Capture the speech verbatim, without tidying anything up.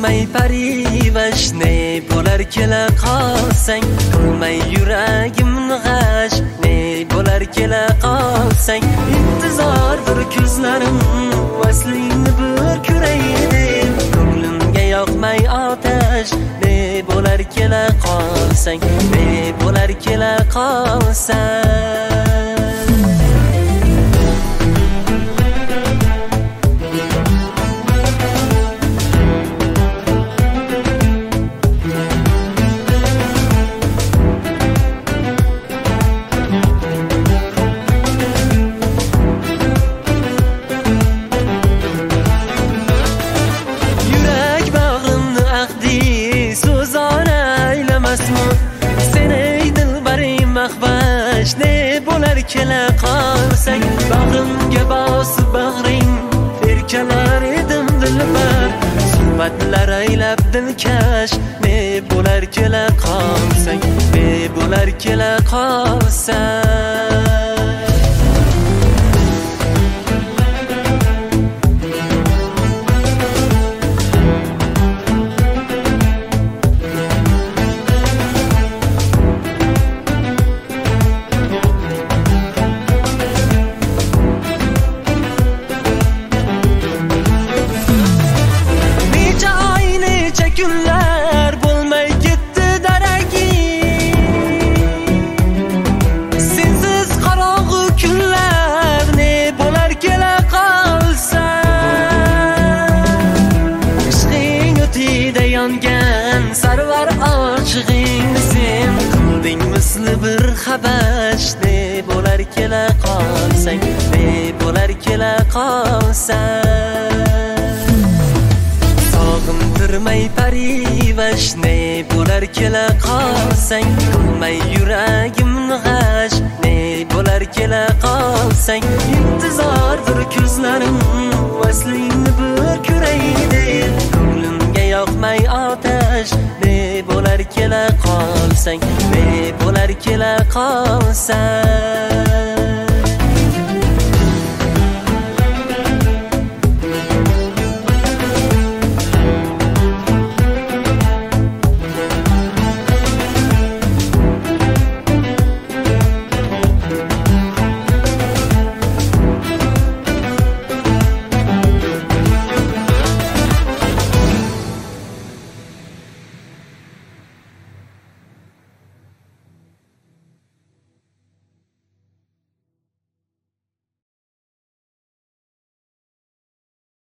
turmay parivash, ne bo'lar kela qolsang, ko'rmay yuragimni g'ash, ne bo'lar kela qolsang, intizor bir ko'zlarim vaslingni bir ko'raydi, ko'nglimga yoqmay otash, ne bo'lar kela qolsang, ne bo'lar kela qolsang. Seni dilbarim mahvash, ne bo'lar kela qolsang, bag'rimga bosib bag'ring erkalar edim dilbar, suhbatlar aylab dilkash, ne bo'lar kela qolsang, ne bo'lar kela qolsang. Günler bo'lmay ketdi daragi, sensiz qorong'u kunlar, ne bo'lar kela qolsang, ishqing o'tida yongan sarvar oshig'ingni sen qilding misli bir xabash, ne bo'lar kela qolsang, ne bo'lar kela qolsang. Turmay parivash, ne bo'lar kela qolsang, ko'rmay yuragimni g'ash, ne bo'lar kela qolsang, intizor bir ko'zlarim vaslingni bir ko'raydi, ko'nglimga yoqmay otash, ne bo'lar kela qolsang, ne bo'lar kela qolsang.